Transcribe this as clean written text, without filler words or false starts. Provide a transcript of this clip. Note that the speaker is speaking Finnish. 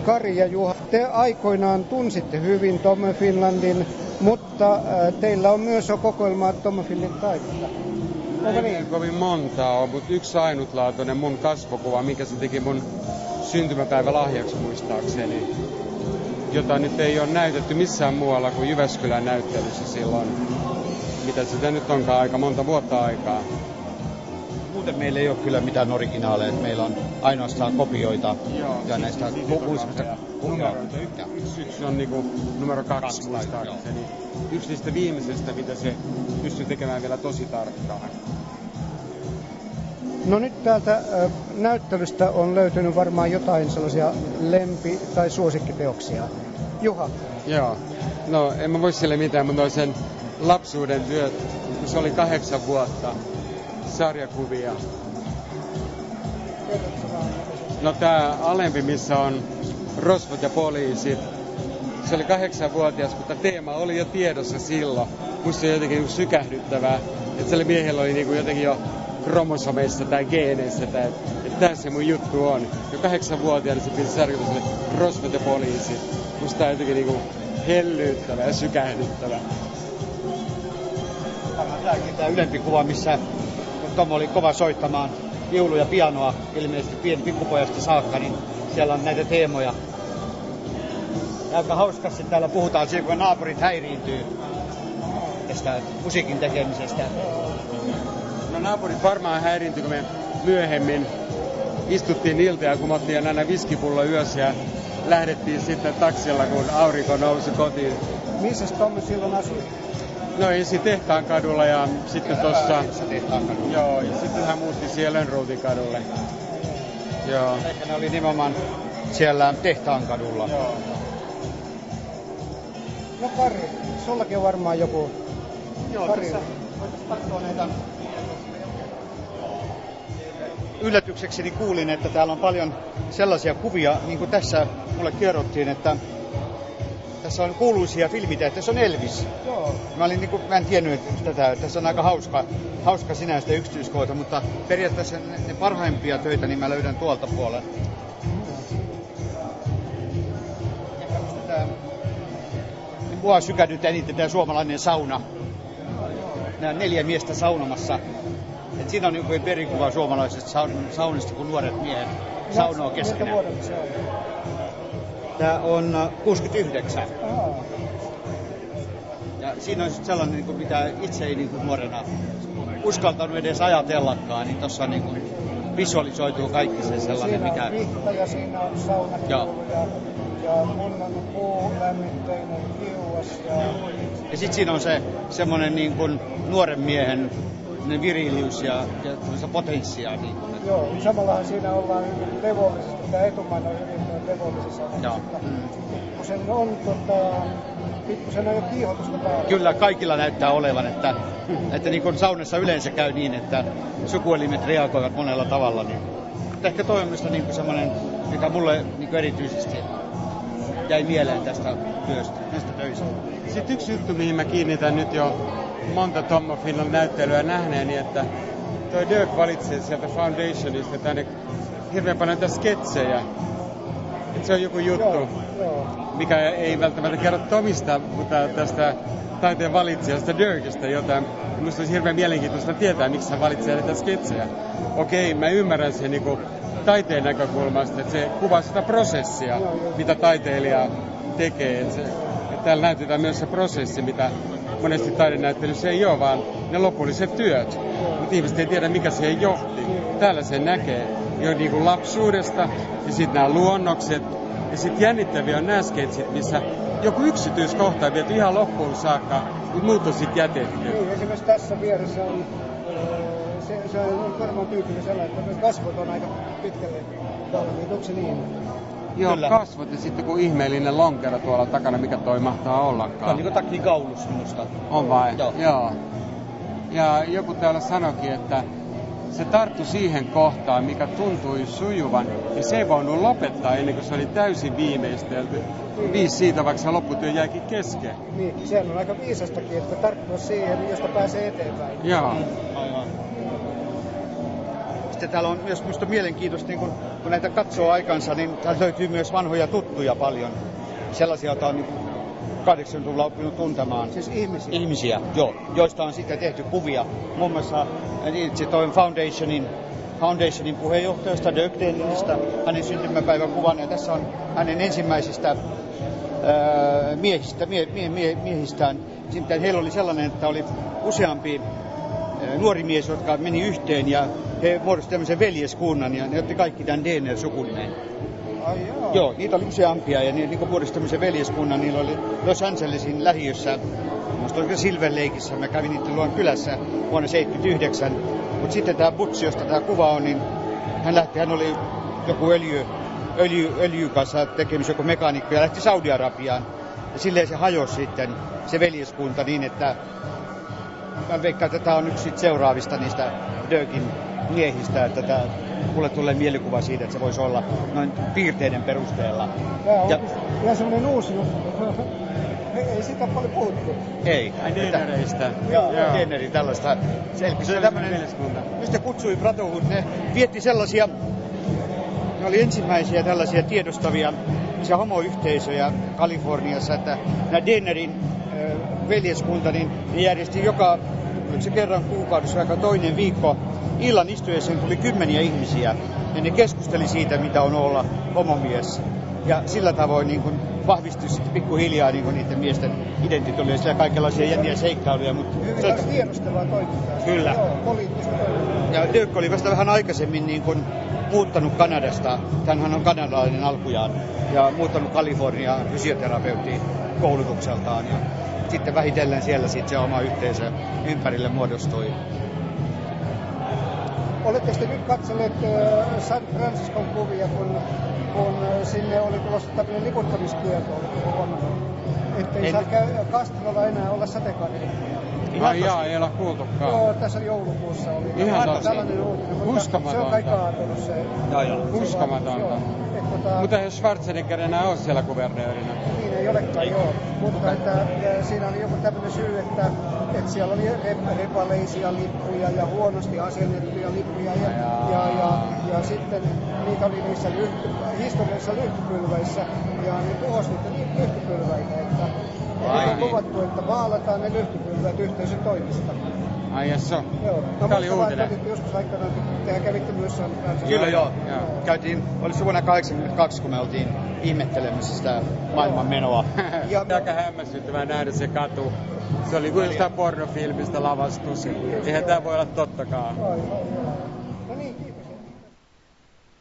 Kari ja Juha, te aikoinaan tunsitte hyvin Tom Finlandin, mutta teillä on myös kokoelmaa Tom Finlandin taidetta. Onko niin? Ei kovin montaa ole, mutta yksi ainutlaatuinen mun kasvokuva, mikä se teki mun syntymäpäivälahjaksi muistaakseni, jota nyt ei ole näytetty missään muualla kuin Jyväskylän näyttelyssä silloin, mitä sitä nyt onkaan aika monta vuotta aikaa. Muuten meillä ei ole kyllä mitään originaaleja, meillä on ainoastaan kopioita. Joo, ja näistä kuusimista yksi on niinku numero 2 muistaakseni. Yksi niistä viimeisestä, mitä se pystyy tekemään vielä tosi tarkkaan. No nyt täältä näyttelystä on löytynyt varmaan jotain sellaisia lempi- tai suosikkiteoksia. Juha. Joo. No en mä voi sille mitään, mutta sen lapsuuden työt, kun se oli 8 vuotta. Sarjakuvia. No tää alempi, missä on rosvot ja poliisit. Se oli 8-vuotias, mutta teema oli jo tiedossa silloin. Musta se jotenkin sykähdyttävää, että sille miehellä oli niinku jotenkin jo kromosomeissa tai geeneissä, että tässä se mun juttu on. Jo 8-vuotiaana se piti sarjakuvia rosvot ja poliisit. Musta tää jotenkin niinku hellyyttävä ja sykähdyttävä. Tämäkin tää ylempi kuva, missä Tom oli kova soittamaan viulua ja pianoa, ilmeisesti pieni pikkupojasta saakka, niin siellä on näitä teemoja. Ja aika hauskasti täällä puhutaan siitä, kun naapurit häiriintyy tästä musiikin tekemisestä. No naapurit varmaan häiriintyi, kun me myöhemmin istuttiin ilta ja kumottiin aina viskipullo yössä ja lähdettiin sitten taksilla, kun aurinko nousi kotiin. Missä Tom silloin asui? No ensin Tehtaankadulla ja sitten tossa... Joo, ja sitten hän muutti siellä Lönnrotin kadulle. Joo. Ehkä ne oli nimenomaan siellä Tehtaankadulla. Joo. No Kari, sullakin on varmaan joku... Joo, Kari. Tässä voitaisiin katsoa näitä... Yllätyksekseni kuulin, että täällä on paljon sellaisia kuvia, niin kuin tässä mulle kerrottiin, että tässä on kuuluisia filmitä, että tässä on Elvis. Joo. Mä en tiennyt tätä, että tässä on aika hauska sinänsä yksityiskohta, mutta periaatteessa ne parhaimpia töitä niin mä löydän tuolta puolella. Mua sykähdyttää eniten tämä suomalainen sauna. Nämä 4 miestä saunomassa. Et siinä on joku perikuva suomalaisesta saunista, kun nuoret miehet saunoo keskenään. Miltä vuodelta se on? Tämä on 69. Ja siinä on sellainen, niin kuin, mitä itse ei niin kuin nuorena uskaltanut edes ajatellakaan, niin tuossa niin kuin visualisoituu kaikki se sellainen, siinä mikä... Siinä on vihta ja siinä on saunakiulu ja mun on puulämmitteinen kiuas. Ja sitten siinä on se semmoinen niin kuin nuoren miehen viriliys ja potenssia. Niin kuin, että... Joo, samallahan siinä ollaan levollisesti. Tämä etumainen on hyvin levollisessa. Joo. Pikkusen on pikkusen on jo kiihotusta päällä. Kyllä, kaikilla näyttää olevan, että niin kuin saunassa yleensä käy niin, että sukuelimet reagoivat monella tavalla. Niin. Mutta ehkä toi on myös niin kuin semmoinen, mikä mulle niin kuin erityisesti jäi mieleen tästä työstä, näistä töistä. Sitten yksi juttu, mihin mä kiinnitän nyt jo monta Tom Finland näyttelyä nähneeni, että toi Dirk valitsee sieltä Foundationista tänne hirveän paljon näitä sketsejä. Että se on joku juttu, mikä ei välttämättä kerro Tomista, mutta tästä taiteen valitsijasta Dirkistä jotain. Minusta olisi hirveän mielenkiintoista tietää, miksi hän valitsee näitä sketsejä. Okei, mä ymmärrän sen niin kuin taiteen näkökulmasta, että se kuvaa sitä prosessia, mitä taiteilija tekee. Että täällä näytetään myös se prosessi, mitä monesti taidenäyttelyssä ei ole, vaan ne lopulliset työt. Mutta ihmiset ei tiedä, mikä siihen johti. Täällä se näkee jo niin kuin lapsuudesta, ja sitten nämä luonnokset, ja sitten jännittäviä on nämä sketsit, missä joku yksityiskohta on viety ihan loppuun saakka, mutta muut on sitten jätetty. Niin, esimerkiksi tässä vieressä on, se on varmaan tyypillinen sellainen, että kasvot on aika pitkälle valmiit. Onko se niin? Joo, kyllä. Kasvot ja sitten joku ihmeellinen lonkero tuolla takana, mikä toi mahtaa ollakaan. Tämä on niin kuin takkikaulus minusta. On vai? Joo. Ja joku täällä sanoikin, että se tarttui siihen kohtaan, mikä tuntui sujuvan, ja se ei voinut lopettaa ennen kuin se oli täysin viimeistelty. Viisi siitä, vaikka se lopputyö jäikin kesken. Niin, sehän on aika viisastakin, että tarttua siihen, josta pääsee eteenpäin. Joo. Aivan. sitten täällä on myös minusta mielenkiintoista, niin kun näitä katsoo aikansa, niin täältä löytyy myös vanhoja tuttuja paljon. Sellaisia, joita on niin 80-luvulla oppinut tuntemaan. Siis ihmisiä? Ihmisiä, joo, joista on sitten tehty kuvia. Muun muassa itse toin Foundationin puheenjohtajasta Dirk Denneristä, hänen syntymäpäiväkuvan, ja tässä on hänen ensimmäisistä miehistään. Sitten heillä oli sellainen, että oli useampi nuori mies, jotka meni yhteen ja he muodostivat tämmöisen veljeskunnan ja ne otti kaikki tämän Denner-sukunimeen. Joo, niitä oli useampia ja ne niin muodostivat tämmöisen veljeskunnan. Niillä oli Los Angelesin lähiössä, musta oliko Silver Lakeissa, mä kävin niiden luon kylässä vuonna 1979. Mutta sitten tämä Butch, josta tämä kuva on, niin hän oli joku öljy kanssa tekemisissä, joku mekaanikko ja lähti Saudi-Arabiaan. Ja silleen se hajosi sitten, se veljeskunta, niin että mä veikkaan, että tämä on yksi seuraavista niistä Dirkin miehistä, että mulle tulee mielikuva siitä, että se voisi olla noin piirteiden perusteella. Tämä on ihan semmoinen uusi juttu. Ei siitä paljon puhuttu. Ei. Dennereistä. Joo, Denneri tällaista. Se tämmöinen, mistä kutsui Brotherhood, ne vietti sellaisia, ne oli ensimmäisiä tällaisia tiedostavia homoyhteisöjä Kaliforniassa, että nämä Dennerin veljeskunta, niin ne järjesti se kerran kuukaudessa, vaikka toinen viikko, illan istuessa tuli 10 ihmisiä ja ne keskusteli siitä, mitä on olla homomies. Ja sillä tavoin niin kuin vahvistui sitten pikkuhiljaa niin kuin niiden miesten identiteettiä ja kaikenlaisia jänniä seikkailuja. Hyvin tiedostavaa toimintaa. Kyllä. Joo, poliittista toimintaa. Ja Dirk oli vasta vähän aikaisemmin niin kuin muuttanut Kanadasta. Hänhän on kanadalainen alkujaan ja muuttanut Kaliforniaan fysioterapeutin koulutukseltaan. Ja sitten vähitellen siellä sitten se oma yhteisö ympärille muodostui. Oletteko te nyt katselleet San Franciscon kuvia, kun sinne oli tulossa tämmöinen liputtamiskielto, oletteko huomannut? Ettei saa Castrolla enää olla sateenkaarilla. Ei olla kuultukaan. Joo, tässä joulukuussa oli. Ihan tosi. Tällainen uutinen, mutta Uskomatonta. se on kai kaatunut se. Uskomatonta. Mutta ei Schwarzenegger enää ole siellä kuvernöörinä. Niin ei olekaan, joo. Mutta että siinä oli joku tämmöinen syy, että siellä oli repaleisia lippuja ja huonosti asennettuja lippuja ja sitten niitä oli niissä historiallisissa lyhtypylväissä ja ne tuhosi niitä lyhtypylväitä, että on kuvattu, että vaalataan ne lyhtypylvät yhteisön toimista. Ai jasso. Joo. Tämä oli uutinen. Joskus aikanaan, tehän kävitte myös San Francisco. Kyllä joo. Käytiin, oli se vuonna 1982, kun me oltiin ihmettelemässä sitä maailman menoa. Aika hämmästyttävää nähdä se katu. Se oli kuin jostain pornofilmistä lavastus. Eihän tää voi olla tottakaan. No niin,